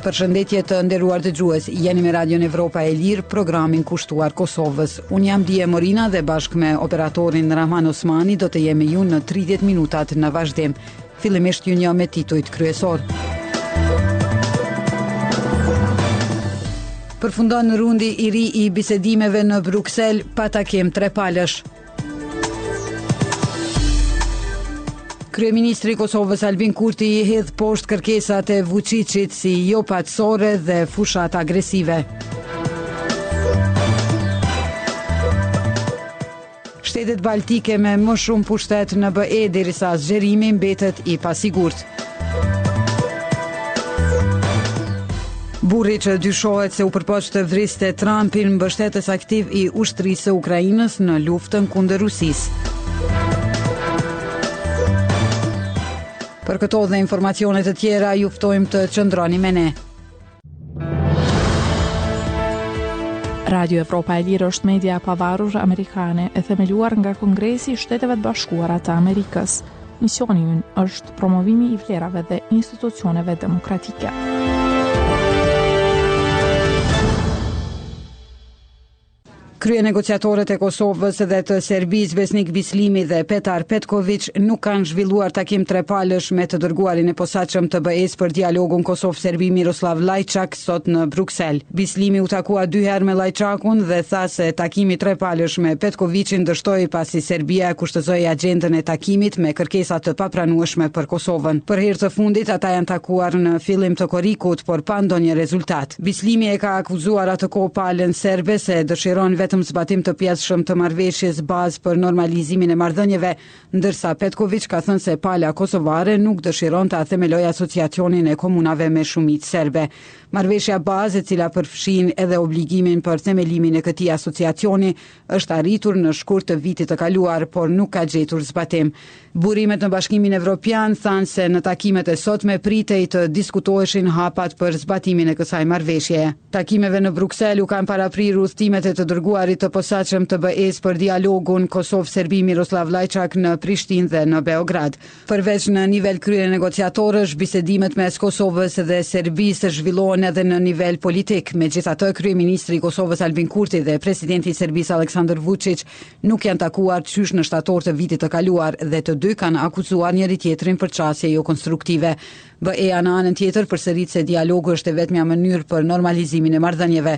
Përshëndetje të nderuar dëgjues, jeni me Radion Evropa e Lirë, programin kushtuar Kosovës. Unë jam Dije Morina dhe bashkë me operatorin Rahman Osmani do të jemi ju në 30 minutat në vazhdim. Fillimisht ju një me titujt kryesor. Përfundon rundi i ri i bisedimeve në Bruksel pa takim trepalësh. Kryeministri i Kosovës Albin Kurti i hedh poshtë kërkesat e Vučićit si jo paqësore dhe fushat agresive. Shtetet baltike me më shumë pushtet në BE derisa zgjerimi mbetet i pasigurt. Burri që dyshohet se u përpoq të vriste Trumpin, mbështetës aktiv i ushtrisë së Ukrainës në luftën kundër Rusisë. Për këto dhe informacionet të tjera, ju ftojmë të qëndroni me ne. Radio Evropa e Lirë është media pavarur amerikane e themeluar nga Kongresi i Shteteve të Bashkuara të Amerikës. Misioni i ynë është promovimi i vlerave dhe institucioneve demokratike. Kryenegociatorët e Kosovës dhe të Serbisë Besnik Bislimi dhe Petar Petković nuk kanë zhvilluar takim trepalësh me të dërguarin e posaçëm të BE-s për dialogun Kosovë-Serbi Miroslav Lajçak sot në Bruksel. Bislimi u takua 2 herë me Lajçakun dhe tha se takimi trepalësh me Petkovićin dështoi pasi Serbia kushtozoi agjendën e takimit me kërkesa të papranueshme për Kosovën. Për herë të fundit ata janë takuar në fillim të korrikut, por pa ndonjë rezultat. Bislimi e ka akuzuar atë kohë palën serbe se dëshiron vetëm zbatim të pjesëshëm të marrëveshjes bazë për normalizimin e marrëdhënieve, ndërsa Petković ka thënë se pala kosovare nuk dëshiron të themelojë asociacionin e komunave me shumicë serbe. Marrëveshja bazë, e cila përfshin edhe obligimin për themelimin e këtij asociacioni, është arritur në shkurt të vitit të kaluar, por nuk ka gjetur zbatim. Burimet në Bashkimin Evropian thanë se në takimet e sotme pritej të diskutoheshin hapat për zbatimin e kësaj marrëveshjeje. Takimeve në Bruksel u kanë paraprirur udhëtimet e të dërguarit të posaçëm të BE-s për dialogun Kosovë-Serbi Miroslav Lajçak në Prishtinë dhe në Beograd. Përveç në nivel kryenegociatorësh, bisedimet mes Kosovës dhe Serbisë zhvillohen edhe në nivel politik. Megjithatë, kryeministri i Kosovës Albin Kurti dhe presidenti i Serbisë Aleksandar Vučić nuk janë takuar qysh në shtator të vitit të kaluar dhe të dy kanë akuzuar njëri tjetrin për çështje jo konstruktive. BE-a në anën tjetër përsërit se dialogu është e vetmja mënyrë për normalizimin e marrëdhënieve.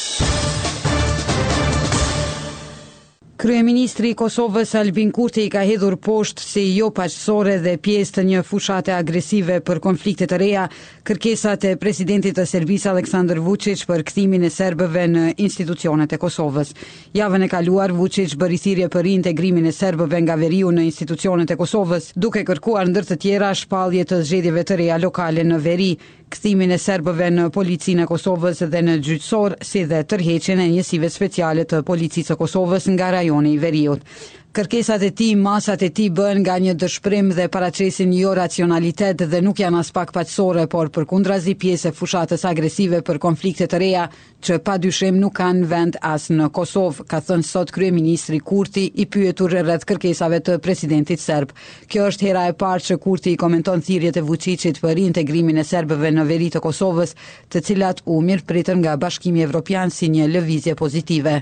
Kryeministri i Kosovës Albin Kurti i ka hedhur poshtë si jo paqësore dhe pjesë të një fushate agresive për konflikte të reja kërkesat e presidentit të Serbisë Aleksandar Vučić për kthimin e serbëve në institucionet e Kosovës. Javën e kaluar Vučić bëri thirrje për integrimin e serbëve nga veriu në institucionet e Kosovës, duke kërkuar ndër të tjera shpallje të zgjedhjeve të reja lokale në veri, kthimin e serbëve në policinë e Kosovës dhe në gjyqësor, si dhe tërheqjen e njësive speciale të policisë së Kosovës nga rajoni i veriut. Kërkesat e tij, masat e tij bën nga një dëshpërim dhe paraqesin jo racionalitet dhe nuk janë as pak paqësore, por përkundrazi pjesë e fushatës agresive për konflikte të reja që padyshim nuk kanë vend as në Kosovë, ka thënë sot kryeministri Kurti i pyetur rreth kërkesave të presidentit serb. Kjo është hera e parë që Kurti i komenton thirrjet e Vučićit për integrimin e serbëve në veri të Kosovës, të cilat u mirëpritën nga Bashkimi Evropian si një lëvizje pozitive.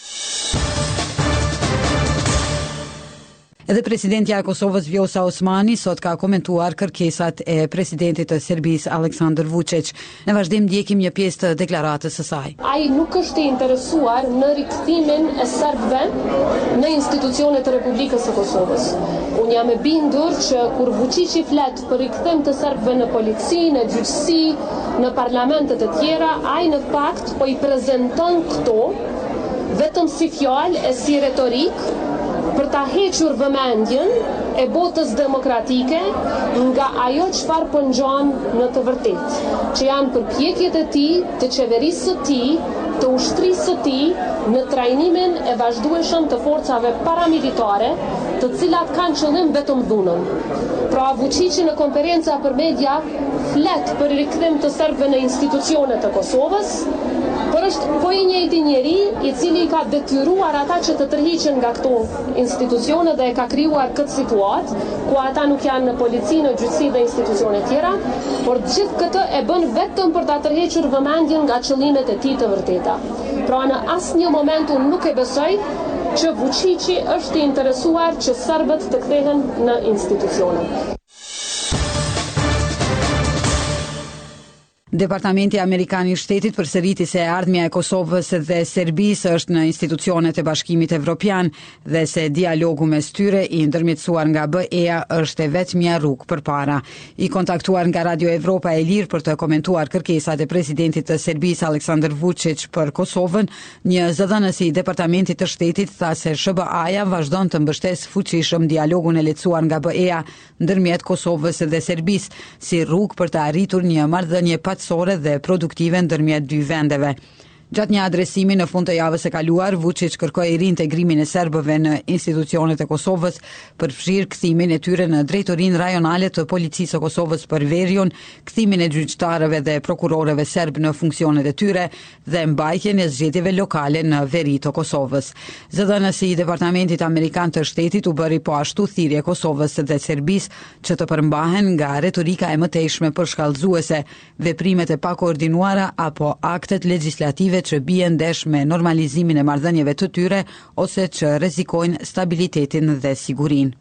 Edhe presidentja e Kosovës Vjosa Osmani sot ka komentuar kërkesat e presidentit të Serbisë Aleksandar Vučić. Në vazhdim ndjekim një pjesë të deklaratës së saj. Ai nuk është i interesuar në rikthimin e serbëve në institucionet e Republikës së Kosovës. Unë jam e bindur që kur Vučići flet për rikthim të serbëve në polici, në gjyqësi, në parlamentet e tjera, ai në fakt po i prezanton këto vetëm si fjalë e si retorik për ta hequr vëmendjen e botës demokratike nga ajo çfarë po ngjan në të vërtetë, që janë përpjekjet e tij, të qeverisë së tij, të ushtrisë së tij në trajnimin e vazhdueshëm të forcave paramilitare, të cilat kanë qëllim vetëm dhunën. Pra Vučići në konferenca për media flet për rikthim të serbëve në institucionet e Kosovës, Por është po i njëjti njeri i cili ka detyruar ata që të tërhiqen nga këto institucione dhe e ka krijuar këtë situatë ku ata nuk janë në polici, në gjyqësi dhe institucione tjera, por gjithë këtë e bën vetëm për ta tërhequr vëmendjen nga qëllimet e tij të vërteta. Pra në asnjë moment unë nuk e besoj që Vučići është i interesuar që serbët të kthehen në institucione. Departamenti Amerikan i Shtetit përsëriti se ardhmja e Kosovës dhe Serbisë është në institucionet e Bashkimit Evropian dhe se dialogu mes tyre i ndërmjetësuar nga BE-ja është e vetmja rrugë përpara. I kontaktuar nga Radio Evropa e Lirë për të komentuar kërkesat e presidentit të Serbisë Aleksandar Vučić për Kosovën, një zëdhënës i Departamentit të Shtetit tha se SBA-ja vazhdon të mbështesë fuqishëm dialogun e lehtësuar nga BE-ja ndërmjet Kosovës dhe Serbisë si rrugë për të arritur një marrëdhënie dhe produktive ndërmjet dy vendeve. Gjatë një adresimi në fund të javës së kaluar, Vučić kërkoi reintegrimin e serbëve në institucionet e Kosovës, përfshirë kthimin e tyre në drejtorinë rajonale të policisë së Kosovës për veriun, kthimin e gjyqtarëve dhe prokurorëve serb në funksionet e tyre dhe mbajtjen e zgjedhjeve lokale në veri të Kosovës. Zëdhënësi i Departamentit Amerikan të Shtetit u bëri po ashtu thirrje Kosovës dhe Serbisë që të përmbahen nga retorika e mëtejshme përshkallëzuese, veprimet e pakoordinuara apo aktet legjislative që bien ndesh me normalizimin e marrëdhënieve të tyre ose që rrezikojnë stabilitetin dhe sigurinë.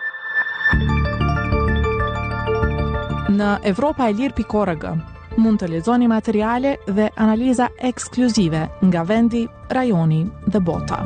Në europaelir.org mund të lexoni materiale dhe analiza ekskluzive nga vendi, rajoni dhe bota.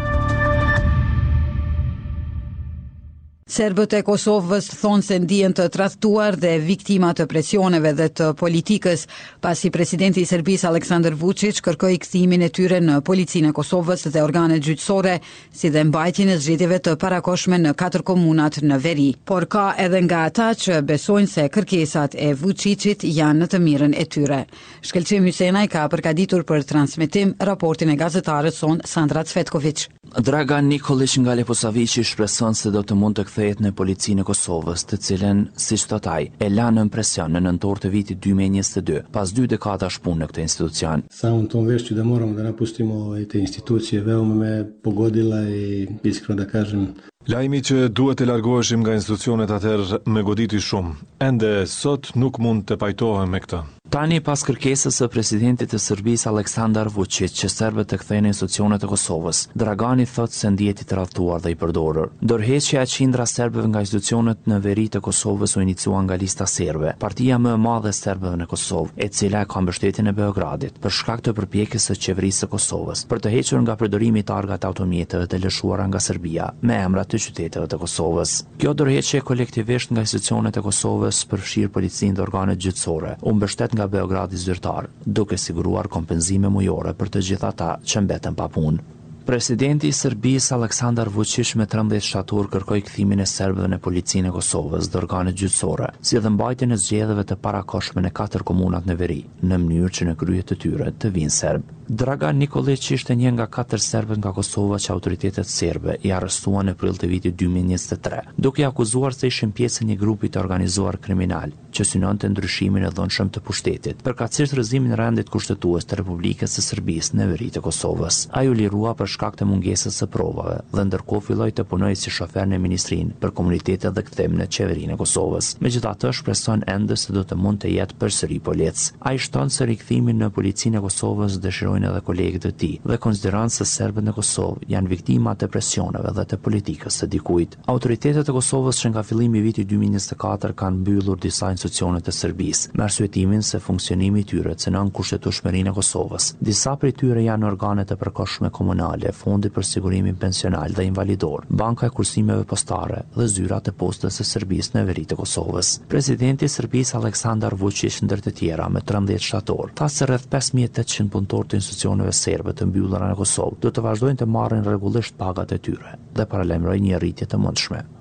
Serbët e Kosovës thonë se ndihen të tradhtuar dhe viktima të presioneve dhe të politikës, pasi presidenti i Serbisë Aleksandar Vučić kërkoi kthimin e tyre në policinë e Kosovës dhe organet gjyqësore, si dhe mbajtjen e zgjedhjeve të parakohshme në 4 komunat në veri. Por ka edhe nga ata që besojnë se kërkesat e Vučićit janë në të mirën e tyre. Shkelqim Hysenaj ka përgatitur për transmetim raportin e gazetarës son Sandra Cvetković. Dragan Nikolić nga Leposaviqi shpreson se do të mund të kthehet në policinë e Kosovës, të cilën, siç thot ai, e la në presion në nëntor të vitit 2022, pas 2 dekadash punë në këtë institucion. Samom tom vešću da moramo da napustimo te institucije veoma me pogodila i iskreno da kažem lajmi që duhet të largoheshim nga institucionet atëherë me goditi shumë. Ende sot nuk mund të pajtohem me këtë. Tani pas kërkesës së presidentit të Serbisë Aleksandar Vučić që serbët të kthejnë në institucionet e Kosovës, Dragani thot se ndihet i tradhtuar dhe i përdorur. Dorëheqja e qindra serbëve nga institucionet në veri të Kosovës u inicia nga lista serbe, partia më e madhe e serbëve në Kosovë, e cila ka mbështetjen e Beogradit për shkak të përpjekjes së qeverisë së Kosovës për të hequr nga përdorimi i targat automjeteve të lëshuara nga Serbia me emrat të qyteteve të Kosovës. Kjo dorëheqje kolektivisht nga institucionet e Kosovës përfshir policinë dhe organet gjyqësore u mbështet nga Beogradi zyrtar, duke siguruar kompenzime mujore për të gjithë ata që mbeten pa punë. Presidenti i Serbisë Aleksandar Vučić me 13 shtator kërkoi kthimin e serbëve në policinë e Kosovës dhe organet gjyqësore, si dhe mbajtjen e zgjedhjeve të parakohshme në 4 komunat në veri, në mënyrë që në krye të tyre të vinë serb. Dragan Nikolić ishte një nga 4 serbët nga Kosova që autoritetet serbe i arrestuan në prill të vitit 2023, duke i akuzuar se ishin pjesë e një grupi të organizuar kriminal që synonte ndryshimin e dhunshëm të pushtetit, përkatësisht rrëzimin e rendit kushtetues të Republikës së Serbisë në veri të Kosovës. Ai u lirua për shkak të mungesës së provave dhe ndërkohë filloi të punojë si shofer në ministrinë për komunitetet dhe kthim në qeverinë e Kosovës. Megjithatë, shpreson ende se do të mund të jetë përsëri polec. Ai shton se rikthimin në policinë e Kosovës dëshirojnë edhe kolegët e tij dhe konsideron se serbët në Kosovë janë viktima të presioneve dhe të politikës së dikujt. Autoritetet e Kosovës që nga fillimi i vitit 2024 kanë mbyllur disa institucione të Serbisë me arsyetimin se funksionimi i tyre cënon kushtetueshmërinë e Kosovës. Disa prej tyre janë organet e përkohshme komunale, Fondi për sigurimin pensional dhe invalidor, Banka e kursimeve postare dhe zyrat e postës së Serbisë në veri të Kosovës. Presidenti i Serbisë Aleksandar Vučić ndër të tjera me 13 shtator tha se rreth 5800 punëtorë të institucioneve serbe të mbyllura në Kosovë do të vazhdojnë të marrin rregullisht pagat e tyre dhe paralajmëroi një rritje të mundshme.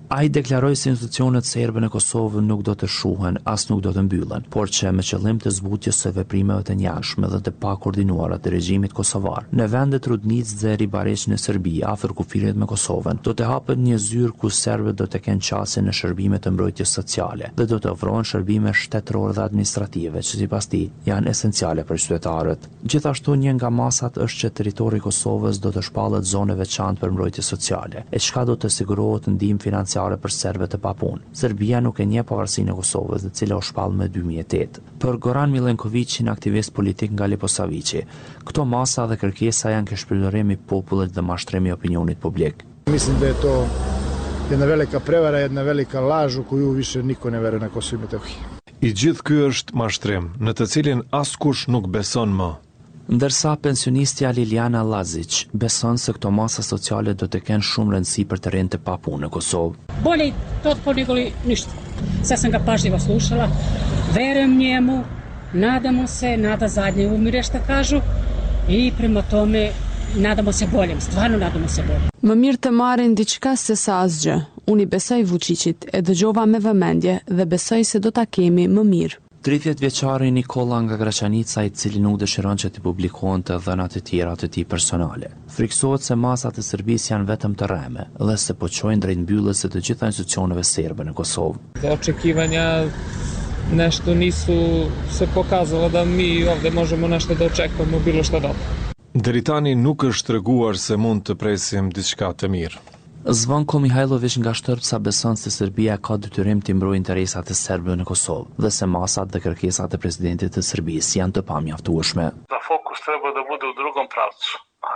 Ai deklaroi se institucionet serbe në Kosovë nuk do të shuhen, as nuk do të mbyllen, por që me qëllim të zbutjes së veprimeve të njashme dhe të pakoordinuara të regjimit kosovar, në vendet Rudnic dhe Ribariq në Serbi, afër kufirit me Kosovën, do të hapet një zyrë ku serbët do të kenë qasje në shërbime të mbrojtjes sociale dhe do të ofrohen shërbime shtetërore dhe administrative, që sipas tij janë esenciale për qytetarët. Gjithashtu, një nga masat është që territori i Kosovës do të shpallet zonë veçantë për mbrojtje sociale, e çka do të sigurohet ndihmë financiare për serbët të papunë. Serbia nuk e njeh pavarësinë e Kosovës, e cila u shpall më 2008. Për Goran Milenkovićin, aktivist politik nga Liposavići, këto masa dhe kërkesa janë ke shpërdorim i popullit dhe mashtrimi i opinionit publik. Mislim da je to jedna velika prevara, jedna velika laž u koju više niko ne veruje na Kosovo i Metohiji. I gjithë ky është mashtrim, në të cilin askush nuk beson më. Ndërsa pensionistja Liliana Lazić beson se këto masa sociale do të kenë shumë rëndësi për të rinë të papunë në Kosovë. Bolje to nego li ništa. Sad sam ga pažljivo slušala, verujem njemu, nadamo se, nada zadnje umire šta kažu i prema tome nadamo se boljem, stvarno nadamo se boljem. Më mirë të marrin diçka se sa asgjë. Unë i besoj Vučićit, e dëgjova me vëmendje dhe besoj se do ta kemi më mirë. 30 vjeçari Nikola nga Graçanica, i cili nuk dëshiron që të publikohen të dhënat e tjera të tij personale. Friksohet se masat e Serbisë janë vetëm të rreme dhe se po çojnë drejt mbylljes së të gjitha institucioneve serbe në Kosovë. Očekivanja nešto nisu se pokazala da mi ovde možemo nešto da očekujemo bilo šta dobro. Deri tani nuk është treguar se mund të presim diçka të mirë. Zvonko Mihajlović nga Shtërpca beson se Serbia ka detyrim të mbrojë interesat e serbëve në Kosovë dhe se masat dhe kërkesat e presidentit të Serbisë janë të pamjaftueshme. Da fokus treba da bude u drugom pravcu.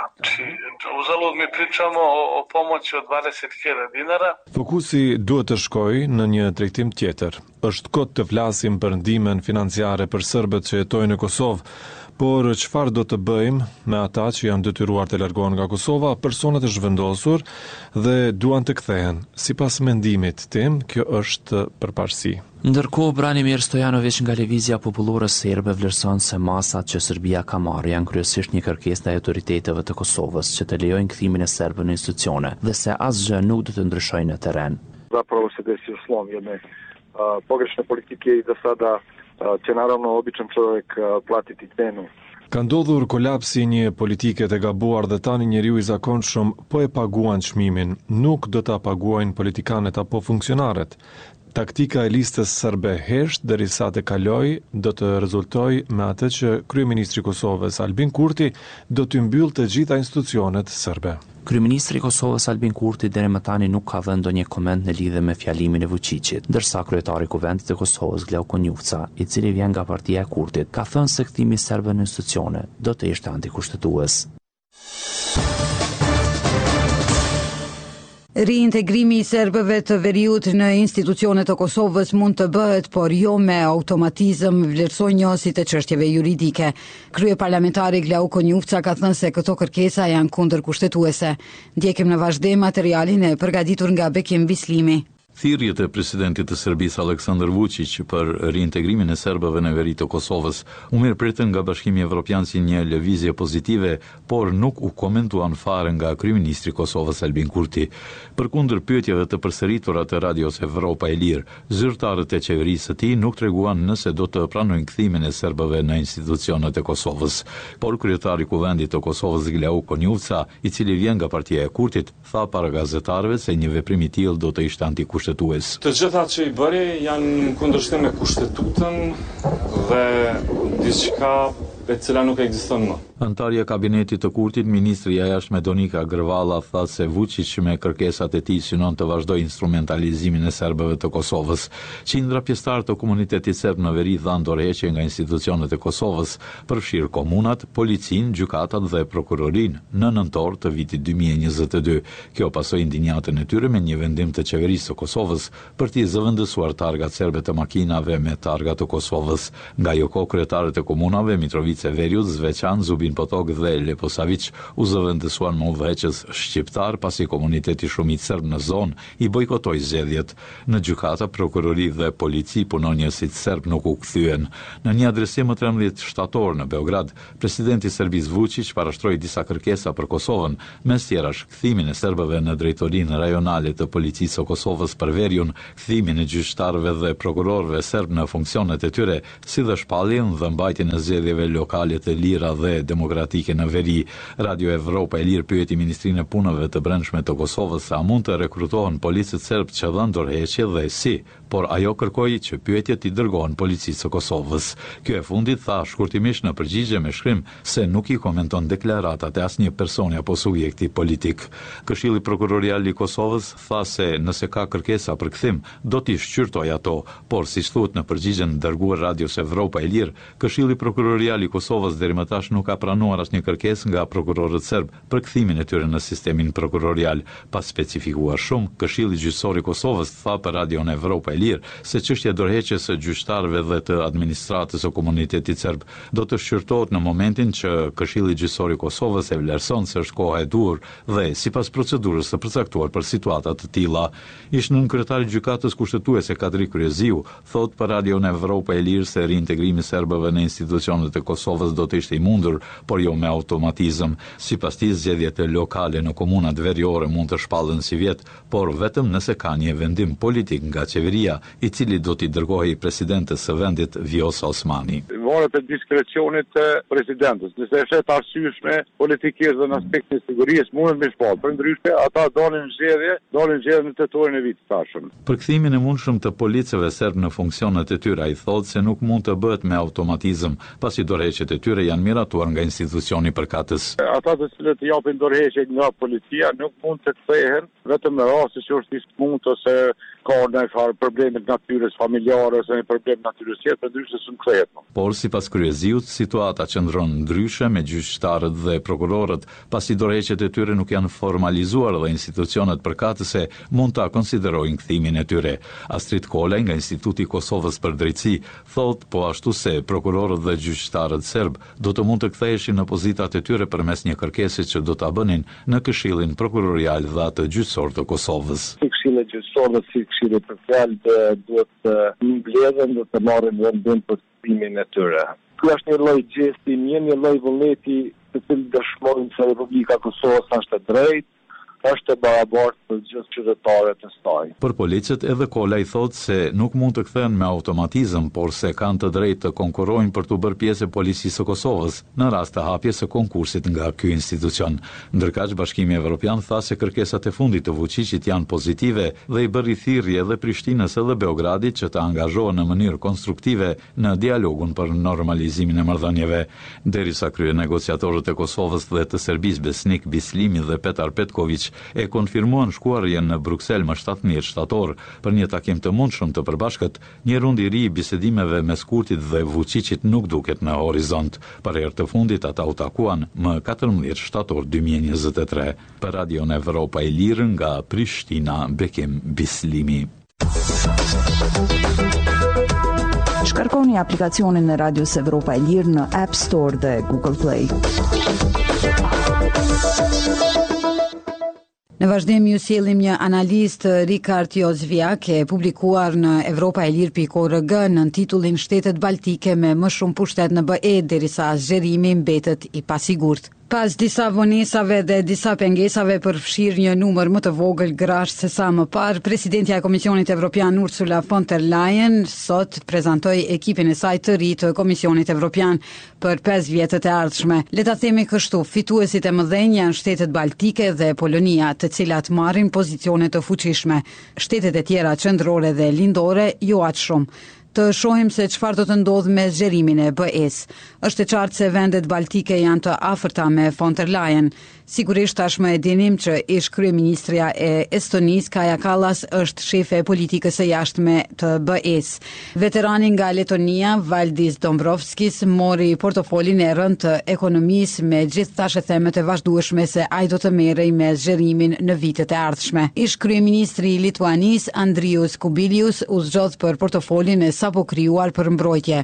Uzalud mi pričamo o pomoći od 20.000 dinara. Fokusi duhet të shkojë në një drejtim tjetër. Është kohë të flasim për ndihmën financiare për serbët që jetojnë në Kosovë, por çfarë do të bëjmë me ata që janë detyruar të largohen nga Kosova, personat e zhvendosur dhe duan të kthehen? Sipas mendimit tim, kjo është përparësi. Ndërkohë, Branimir Stojanović nga Lëvizja Popullore Serbe vlerëson se masat që Serbia ka marrë janë kryesisht një kërkesë ndaj autoriteteve të Kosovës që të lejojnë kthimin e serbëve në institucione dhe se asgjë nuk do të ndryshojë në terren. Zapravo se desio slom jedne pogrešne politike i da sada će naravno običan čovjek platiti cenu. Ka ndodhur kolapsi një politike të gabuar dhe tani njeriu i zakonshëm po e paguan çmimin, nuk do ta paguajnë politikanët apo funksionarët. Taktika e listës serbe hesht derisa të kaloj do të rezultojë me atë që kryeministri i Kosovës Albin Kurti do të mbyllë të gjitha institucionet serbe. Kryeministri i Kosovës Albin Kurti deri më tani nuk ka dhënë ndonjë koment në lidhje me fjalimin e Vučićit, ndërsa kryetari i Kuvendit të Kosovës Glauko Njufca, i cili vjen nga partia e Kurtit, ka thënë se kthimi i serbëve në institucione do të ishte antikushtetues. Riintegrimi i serbëve të veriut në institucionet të Kosovës mund të bëhet, por jo me automatizëm, vlerësoi njësi të çështjeve juridike. Kryeparlamentari Glauko Njufca ka thënë se këto kërkesa janë kundërkushtetuese. Ndjekim në vazhdim materialin e përgatitur nga Bekim Bislimi. Thirrjet e presidentit të Serbisë Aleksandar Vučić për riintegrimin e serbëve në veri të Kosovës u mirëpritën nga Bashkimi Evropian si një lëvizje pozitive, por nuk u komentuan fare nga kryeministri i Kosovës Albin Kurti. Përkundër pyetjeve të përsëritura të Radios Evropa e Lirë, zyrtarët e qeverisë së tij nuk treguan nëse do të pranojnë kthimin e serbëve në institucionet e Kosovës. Por kryetari i Kuvendit të Kosovës Glauko Njufca, i cili vjen nga partia e Kurtit, tha para gazetarëve se një veprim i tillë do të ishte antikushtetues. Të gjitha që i bëri janë kundërshtim me kushtetutën dhe diçka e cila nuk ekziston më. Antarja e kabinetit të Kurtit, ministri i jashtme Donika Grvala, tha se Vučić me kërkesat e tij synon të vazhdojë instrumentalizimin e serbëve të Kosovës. Qindra pjesëtar të komunitetit serb në veri dhanë dorëheqje nga institucionet e Kosovës, përfshirë komunat, policinë, gjykatat dhe prokurorinë në nëntor të vitit 2022. Kjo pasoi ndinjatën e tyre me një vendim të qeverisë së Kosovës për t'i zëvendësuar targat serbe të makinave me targa të Kosovës. Nga jo kohë kryetarët e komunave Mitrovica qytetërisë e Veriut, Zveçan, Zubin Potok dhe Leposavić u zëvendësuan me udhëheqës shqiptar pasi komuniteti shumit serb në zonë i bojkotoi zgjedhjet. Në gjykata, prokurori dhe polici punonjësit serb nuk u kthyen. Në një adresim më 13 shtator në Beograd, presidenti i Serbisë Vučić parashtroi disa kërkesa për Kosovën, mes tjerash kthimin e serbëve në drejtorinë rajonale të policisë së Kosovës për Veriun, kthimin e gjyqtarëve dhe prokurorëve serb në funksionet e tyre, si dhe shpalljen dhe mbajtjen e zgjedhjeve lokale të lira dhe demokratike në Veri. Radio Evropa e Lirë pyeti Ministrinë e Punëve të Brendshme të Kosovës se a mund të rekrutohen policët serb që dhënë dorëheqje dhe si, por ajo kërkoi që pyetjet i dërgohen policisë së Kosovës. Ky e fundit tha shkurtimisht në përgjigje me shkrim se nuk i komenton deklaratat e asnjë personi apo subjekti politik. Këshilli prokurorial i Kosovës tha se nëse ka kërkesa për kthim, do t'i shqyrtoj ato, por si thuhet në përgjigjen dërguar Radios Evropa e Lirë, Këshilli prokurorial i Kosovës deri më tash nuk ka pranuar asnjë kërkesë nga prokurorët serb për kthimin e tyre në sistemin prokurorial. Pa specifikuar shumë, Këshilli gjyqësor i Kosovës tha për Radion Evropa e Lirë se çështja e dorëheqjes së gjyqtarëve dhe të administratës së komunitetit serb do të shqyrtohet në momentin që Këshilli gjyqësor i Kosovës e vlerëson se është koha e duhur dhe sipas procedurës së përcaktuar për situata të tilla. Ish nën kryetari i gjykatës kushtetuese Kadri Kryeziu thot për Radion Evropa e Lirë se reintegrimi i serbëve në institucionet e Kosovës do të ishte i mundur, por jo me automatizëm. Sipas tij, zgjedhjet lokale në komunat veriore mund të shpallen si vjet, por vetëm nëse ka një vendim politik nga qeveria, i cili do t'i dërgohej presidentes së vendit Vjosa Osmani. Varet e diskrecionit të presidentës. Nëse është të arsyeshme politikisht dhe në aspektin e sigurisë, mund të shpall. Përndryshe, ata dalin zgjedhje në tetorin e vitit tashëm. Për kthimin e mundshëm të policëve serb në funksionet e tyre, ai thotë se nuk mund të bëhet me automatizëm, pasi dorëheqjet e tyre janë miratuar nga institucioni përkatës. Ata të cilët japin dorëheqje nga policia nuk mund të kthehen vetëm në raste që është i smut ose ka ndonjë problem natyrës familjare ose një problem natyrës tjetër, ndryshe s'u kthehet. Por sipas kryeziut, situata qëndron ndryshe me gjyqtarët dhe prokurorët, pasi dorëheqjet e tyre nuk janë formalizuar dhe institucionet përkatëse mund ta konsiderojnë kthimin e tyre. Astrid Kolaj nga Instituti i Kosovës për Drejtësi thot po ashtu se prokurorët dhe gjyqtarët serb do të mund të ktheheshin në pozitat e tyre përmes një kërkese që do ta bënin në Këshillin Prokurorial dhe atë gjyqësor të Kosovës. Këshilli gjyqësor dhe si Këshilli Prokurorial duhet të mbledhen dhe të marrin vendim për kthimin e tyre. Ky është një lloj gjesti, një lloj vullneti të cilin dëshmojnë se Republika e Kosovës është e drejtë, është e barabartë për gjithë qytetarët e saj. Për policët edhe Kolaj thot se nuk mund të kthehen me automatizëm, por se kanë të drejtë të konkurrojnë për të bërë pjesë e policisë së Kosovës në rast të hapjes së konkursit nga ky institucion. Ndërkaq Bashkimi Evropian tha se kërkesat e fundit të Vučićit janë pozitive dhe i bëri thirrje edhe Prishtinës edhe Beogradit që të angazhohen në mënyrë konstruktive në dialogun për normalizimin e marrëdhënieve. Derisa kryenegociatorët e Kosovës dhe të Serbisë Besnik Bislimi dhe Petar Petković e konfirmuan shkuarjen në Bruksel më 17 shtator për një takim të mundshëm të përbashkët, një rund i ri i bisedimeve mes Kurtit dhe Vučićit nuk duket në horizont. Për herë të fundit ata u takuan më 14 shtator 2023. Për Radion Evropa e Lirë nga Prishtina, Bekim Bislimi. Shkarkoni aplikacionin e Radios Evropa e Lirë në App Store dhe Google Play. Në vazhdim ju sjellim një analist Rikard Jozviak e publikuar në europaelir.org në titullin Shtetet Baltike me më shumë pushtet në BE derisa zgjerimi mbetet i pasigurt. Pas disa vonesave dhe disa pengesave për fshirë një numër më të vogël grash se sa më parë, presidentja e Komisionit Evropian Ursula von der Leyen sot prezantoi ekipin e saj të ri të Komisionit Evropian për 5 vjetët e ardhshme. Le ta themi kështu, fituesit e mëdhenj janë Shtetet Baltike dhe Polonia, të cilat marrin pozicione të fuqishme. Shtetet e tjera qendrore dhe lindore jo aq shumë. Të shohim se çfarë do të ndodhë me zgjerimin e BE-s. Është e qartë se vendet baltike janë të afërta me von der Leyen. Sigurisht tashmë e dinim që ish kryeministrja e Estonisë Kaja Kallas është shefe e politikës së jashtme të BE-s. Veterani nga Letonia, Valdis Dombrovskis, mori portofolin e rënd të ekonomisë me gjithë tashethemet e vazhdueshme se ai do të merrej me zgjerimin në vitet e ardhshme. Ish kryeministri i Lituanisë Andrius Kubilius u zgjodh për portofolin e sapo krijuar për mbrojtje.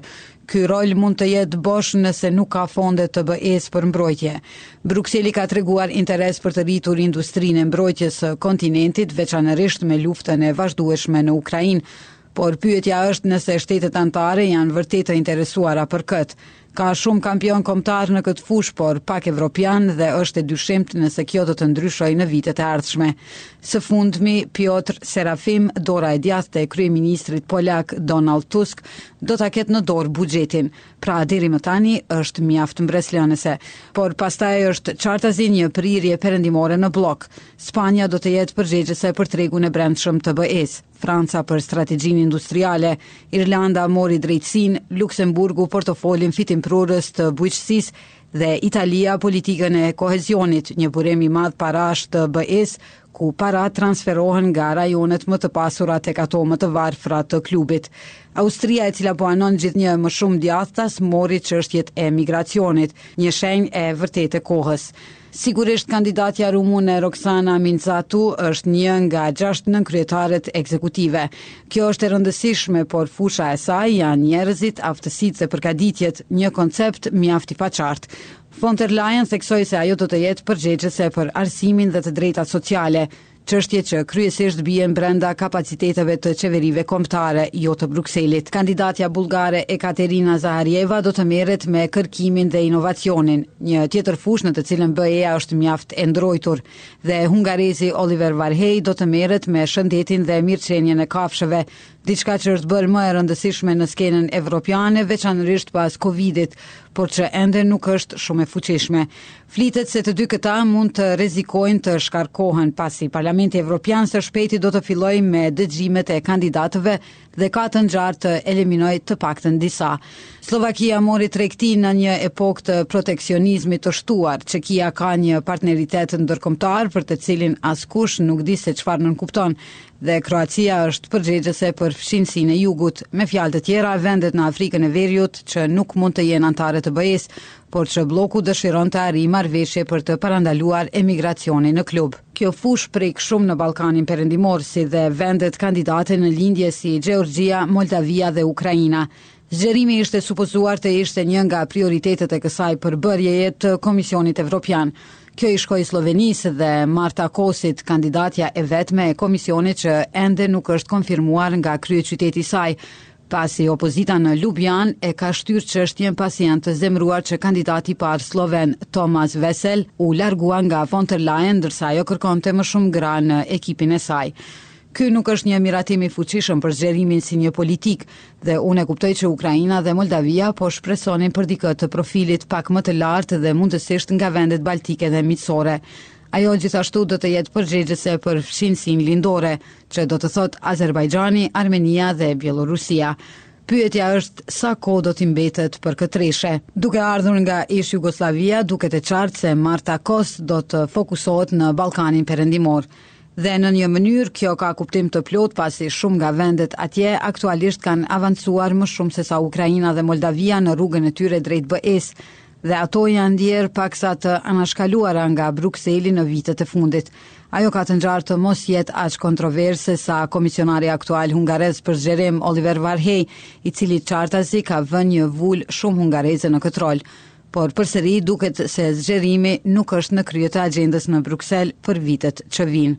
Ky rol mund të jetë bosh nëse nuk ka fonde të BE-s për mbrojtje. Brukseli ka treguar interes për të rritur industrinë e mbrojtjes së kontinentit, veçanërisht me luftën e vazhdueshme në Ukrainë, por pyetja është nëse shtetet anëtare janë vërtet të interesuara për këtë. Ka shumë kampion kombëtar në këtë fushë, por pak evropian dhe është e dyshimt nëse kjo do të ndryshojë në vitet e ardhshme. Së fundmi, Piotr Serafim, dora e djathtë e kryeministrit polak Donald Tusk, do ta ketë në dorë buxhetin. Pra deri më tani është mjaft mbreslënëse, por pastaj është qartazi një prirje perëndimore në blok. Spanja do të jetë përgjegjëse për tregun e brendshëm të BE-s. Franca për strategjinë industriale, Irlanda mori drejtësinë, Luksemburgu portofolin fitimprurës të bujqësisë dhe Italia politikën e kohezionit, një burim i madh parash të BE-s, ku para transferohen nga rajonet më të pasura tek ato më të varfra të klubit. Austria, e cila po anon gjithnjë më shumë djathtas, mori çështjet e migracionit, një shenjë e vërtetë e kohës. Sigurisht kandidatja rumune Roxana Minzatu është një nga 6 nënkryetaret ekzekutive. Kjo është e rëndësishme, por fusha e saj janë njerëzit, aftësitë dhe përgatitjet, një koncept mjaft i paqartë. Von der Leyen theksoi se ajo do të jetë përgjegjëse për arsimin dhe të drejtat sociale, çështje që kryesisht bien brenda kapaciteteve të qeverive kombëtare, jo të Brukselit. Kandidatja bullgare Ekaterina Zaharjeva do të merret me kërkimin dhe inovacionin, një tjetër fushë në të cilën BE-ja është mjaft e ndrojtur, dhe hungarezi Oliver Varhej do të merret me shëndetin dhe mirëqenien e kafshëve, diçka që është bërë më e rëndësishme në skenën evropiane, veçanërisht pas Covidit, por që ende nuk është shumë e fuqishme. Flitet se të dy këta mund të rrezikojnë të shkarkohen, pasi Parlamenti Evropian së shpejti do të fillojë me dëgjimet e kandidatëve dhe ka të ngjarë të eliminojë të paktën disa. Slovakia mori tregti në një epokë të proteksionizmit të shtuar. Çekia ka një partneritet ndërkombëtar për të cilin askush nuk di se çfarë nënkupton, dhe Kroacia është përgjegjëse për fshinësinë e jugut. Me fjalë të tjera, vendet në Afrikën e Veriut që nuk mund të jenë anëtare të BE-s, por që bloku dëshiron të arrijë marrëveshje për të parandaluar emigracionin në klub. Kjo fushë prek shumë në Ballkanin Perëndimor, si dhe vendet kandidate në lindje si Gjeorgjia, Moldavia dhe Ukraina. Zgjerimi ishte supozuar të ishte një nga prioritetet e kësaj përbërjeje të Komisionit Evropian. Kjo i shkoi Slovenisë dhe Marta Kosit, kandidatja e vetme e komisionit që ende nuk është konfirmuar nga kryeqyteti i saj, pasi opozita në Ljubljan e ka shtyrë çështjen pasi janë të zemruar që kandidati i parë sloven Thomas Vesel u largua nga von der Leyen, ndërsa ajo kërkonte më shumë gra në ekipin e saj. Ky nuk është një miratim i fuqishëm për zgjerimin si një politik, dhe unë e kuptoj që Ukraina dhe Moldavia po shpresonin për dikë të profilit pak më të lartë dhe mundësisht nga vendet baltike dhe miqësore. Ajo gjithashtu do të jetë përgjegjëse për fshinësinë lindore, që do të thotë Azerbajxhani, Armenia dhe Bielorusia. Pyetja është sa kohë do t'i mbetet për këtë rreshe. Duke ardhur nga ish Jugosllavia, duket e qartë se Marta Kos do të fokusohet në Ballkanin Perëndimor. Dhe në një mënyrë kjo ka kuptim të plot, pasi shumë nga vendet atje aktualisht kanë avancuar më shumë se sa Ukraina dhe Moldavia në rrugën e tyre drejt BE-s, dhe ato janë ndjer paksa të anashkaluara nga Brukseli në vitet e fundit. Ajo ka të ngjarë të mos jetë aq kontroverse sa komisionari aktual hungarez për zgjerim Oliver Varhej, i cili qartazi ka vënë një vul shumë hungareze në këtë rol. Por përsëri duket se zgjerimi nuk është në krye të agjendës në Bruksel për vitet që vijnë.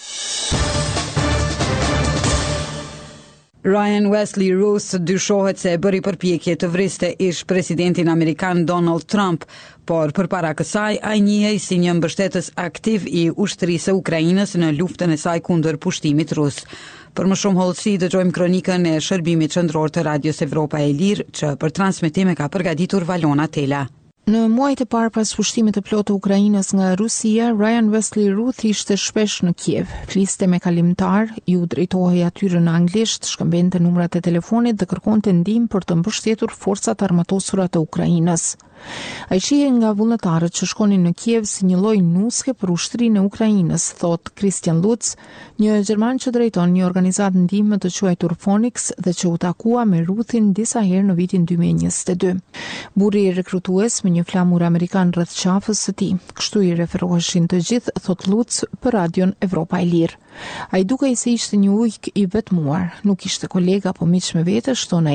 Ryan Wesley Ruth dyshohet se bëri përpjekje të vriste ish presidentin amerikan Donald Trump, por përpara kësaj ai njihej si një mbështetës aktiv i ushtrisë së Ukrainës në luftën e saj kundër pushtimit rus. Për më shumë hollësi dëgjojmë kronikën e shërbimit qendror të Radios Evropa e Lirë, që për transmetim e ka përgatitur Valona Tela. Në muajt e parë pas pushtimit të plotë të Ukrainës nga Rusia, Ryan Wesley Ruth ishte shpesh në Kiev. Fliste me kalimtar, ju drejtohej atyre në anglisht, shkëmbente numrat e telefonit dhe kërkonte ndihmë për të mbështetur forcat armatosura të Ukrainës. Ai shihej nga vullnetarët që shkonin në Kiev si një lloj nuske për ushtrinë e Ukrainës, thot Christian Lutz, një gjerman që drejton një organizatë ndihme të quajtur Phoenix dhe që u takua me Ruthin disa herë në vitin 2022. Burri i rekrutues me një flamur amerikan rreth qafës së tij. Kështu i referoheshin të gjithë, thot Lutz për Radion Evropa e Lirë. Ai dukej se ishte një ujk i vetmuar, nuk ishte kolega apo miq me vete, shton ai.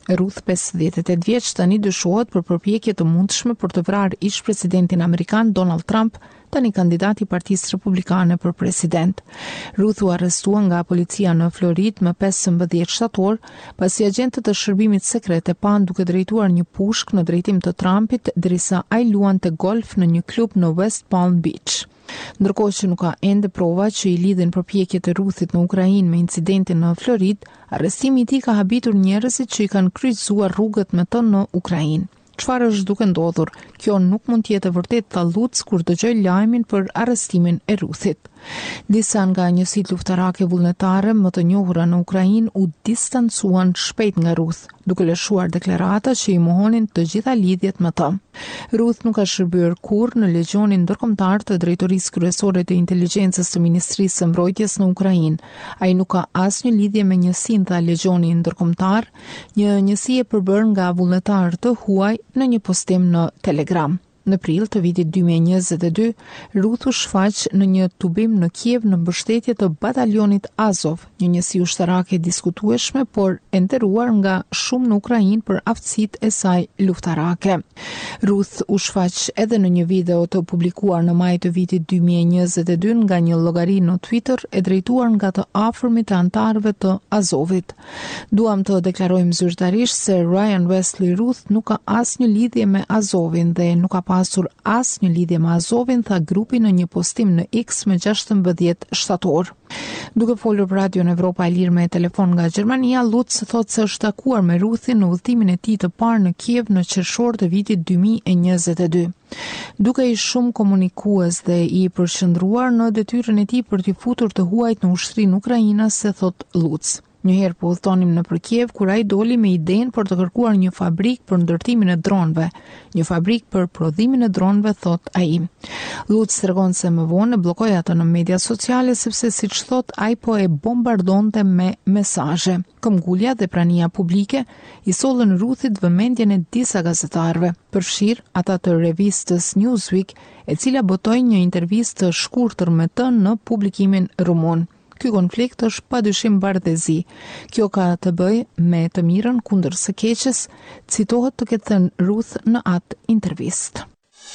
Rreth 58 vjeç tani dyshohet për përpjekje të mundshme për të vrarë ish-presidentin amerikan Donald Trump, tani kandidat i Partisë Republikane për president. Rreth u arrestua nga policia në Florid më 15 shtator, pasi agentët e shërbimit sekret e pan duke drejtuar një pushk në drejtim të Trumpit derisa ai luante golf në një klub në West Palm Beach. Ndërkohë që nuk ka ende prova që i lidhin përpjekjet e Rruthit në Ukrainë me incidentin në Florid, arrestimi i tij ka habitur njerëzit që i kanë kryqëzuar rrugët me të në Ukrainë. Çfarë është duke ndodhur? Kjo nuk mund të jetë e vërtetë talluc kur dëgjoj lajmin për arrestimin e Rruthit. Disa nga njësitë luftarake vullnetare më të njohura në Ukrainë u distancuan shpejt nga Rruth, duke lëshuar deklarata që i mohonin të gjitha lidhjet me të. Rruth nuk ka shërbyer kurrë në legionin ndërkombëtar të drejtorisë kryesore të inteligjencës të Ministrisë së Mbrojtjes në Ukrainë. Ai nuk ka asnjë lidhje me njësinë të legioni ndërkombëtar, një njësi e përbërë nga vullnetarë të huaj në një postim në Telegram. Në prill të vitit 2022, Rruth u shfaq në një tubim në Kiev në mbështetje të batalionit Azov, një njësi ushtarake diskutueshme, por e nderuar nga shumë në Ukrainë për aftësitë e saj luftarake. Rruth u shfaq edhe në një video të publikuar në maj të vitit 2022 nga një llogari në Twitter e drejtuar nga të afërmit të anëtarëve të Azovit. Duam të deklarojmë zyrtarisht se Ryan Wesley Rruth nuk ka asnjë lidhje me Azovin dhe nuk ka pasur asnjë lidhje me Azovin, tha grupi në një postim në X me 16 shtator. Duke folur për Radion Evropa e Lirë me telefon nga Gjermania, Lutz thotë se është takuar me Rruthin në udhëtimin e tij të parë në Kiev në qershor të vitit 2022. Duke i shumë komunikues dhe i përqendruar në detyrën e tij për t'i futur të huajt në ushtrinë ukrainase, thot Lutz. Njëherë po udhtonim nëpër Kiev kur ai doli me idenë për të kërkuar një fabrikë për ndërtimin e dronëve, një fabrikë për prodhimin e dronëve, thot ai. Lutz tregon se më vonë bllokoi atë në media sociale sepse, siç thot, ai po e bombardonte me mesazhe. Këmbgulja dhe prania publike i sollën Rruthit vëmendjen e disa gazetarëve, përfshir ata të revistës Newsweek, e cila botoi një intervistë të shkurtër me të në publikimin rumun. Ky konflikt është padyshim bardhëzi. Kjo ka të bëjë me të mirën kundër së keqes, citohet të ketë thënë Rruth në atë intervistë.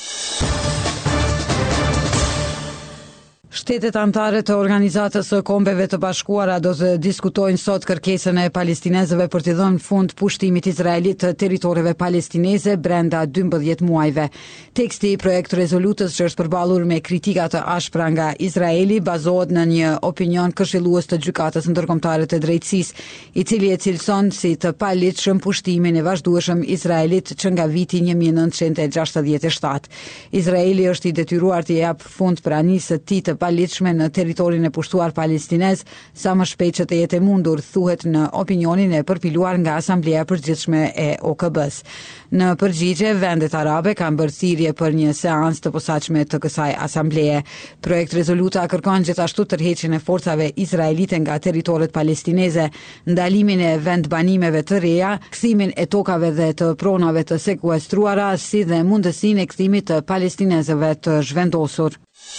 Shtetet anëtare të Organizatës së Kombeve të Bashkuara do të diskutojnë sot kërkesën e palestinezëve për t'i dhënë fund pushtimit izraelit të territoreve palestineze brenda 12 muajve. Teksti i projekt rezolutës që është përballur me kritika të ashpra nga Izraeli bazohet në një opinion këshillues të Gjykatës Ndërkombëtare të Drejtësisë, i cili e cilëson si të paligjshëm pushtimin e vazhdueshëm Izraelit që nga viti 1967. Izraeli është i detyruar të japë fund pranisë së tij të paligjshme në territorin e pushtuar palestinez sa më shpejt që të jetë e mundur, thuhet në opinionin e përpiluar nga Asamblea e Përgjithshme e OKB-s. Në përgjigje, vendet arabe kanë bërë thirrje për një seancë të posaçme të kësaj asambleje. Projekt rezoluta kërkon gjithashtu tërheqjen e forcave izraelite nga territoret palestineze, ndalimin e vendbanimeve të reja, kthimin e tokave dhe të pronave të sekuestruara, si dhe mundësinë e kthimit të palestinezëve të zhvendosur.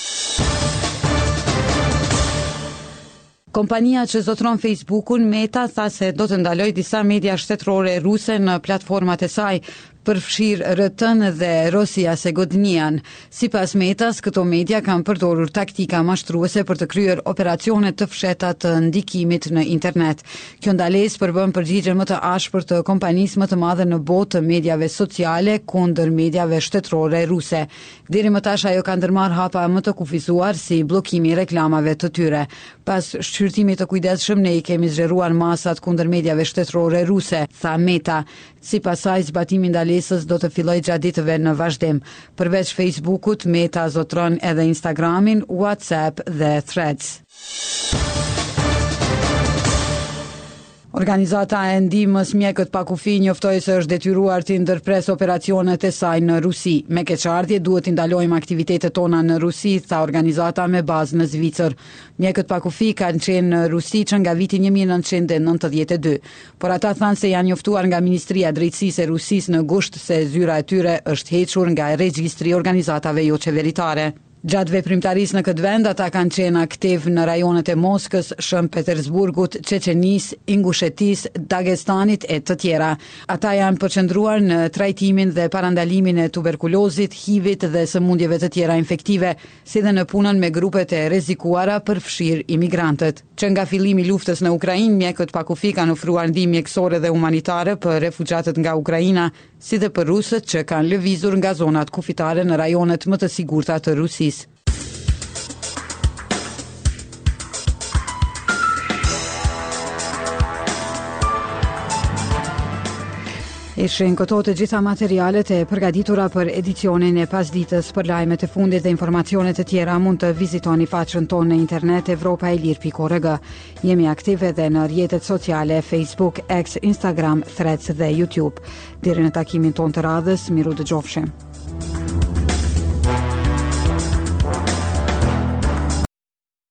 Kompania që zotron Facebookun, Meta, tha se do të ndaloj disa media shtetërore ruse në platformat e saj, përfshir RT-n dhe Rosia Segodnian. Sipas Metas, këto media kanë përdorur taktika mashtruese për të kryer operacione të fshehta të ndikimit në internet. Kjo ndalesë përbën përgjigjen më të ashpër të kompanisë më të madhe në botë të mediave sociale kundër mediave shtetërore ruse. Deri më tash ajo ka ndërmarrë hapa më të kufizuar si bllokimi i reklamave të tyre. Pas shqyrtimit të kujdesshëm, ne i kemi zgjeruar masat kundër mediave shtetërore ruse, tha Meta. Sipas saj, zbatimi i ndalesës do të fillojë gjatë ditëve në vazhdim. Përveç Facebookut, Meta zotron edhe Instagramin, WhatsApp dhe Threads. Organizata e ndihmës Mjekët pa kufi njoftoi se është detyruar të ndërpres operacionet e saj në Rusi. Me keqardhje duhet të ndalojmë aktivitetet tona në Rusi, tha organizata me bazë në Zvicër. Mjekët pa kufi kanë qenë në Rusi që nga viti 1992, por ata thanë se janë njoftuar nga Ministria e Drejtësisë e Rusisë në gusht se zyra e tyre është hequr nga regjistri i organizatave jo qeveritare. Gjatë veprimtarisë në këtë vend, ata kanë qenë aktiv në rajonet e Moskës, Shën Petersburgut, Çeçenisë, Ingushetisë, Dagestanit e të tjera. Ata janë përqendruar në trajtimin dhe parandalimin e tuberkulozit, HIV-it dhe sëmundjeve të tjera infektive, si dhe në punën me grupet e rrezikuara për fshirë imigrantët. Që nga fillimi i luftës në Ukrainë, mjekët pa kufi kanë ofruar ndihmë mjekësore dhe humanitare për refugjatët nga Ukraina, si dhe për rusët që kanë lëvizur nga zonat kufitare në rajonet më të sigurta të Rusisë. Ishin këto të gjitha materialet e përgatitura për edicionin e pasditës. Për lajmet e fundit dhe informacionet e tjera mund të vizitoni faqen tonë në internet evropaelir.org. Jemi aktive edhe në rrjetet sociale Facebook, X, Instagram, Threads dhe YouTube. Deri në takimin tonë të radhës, miru dëgjofshim.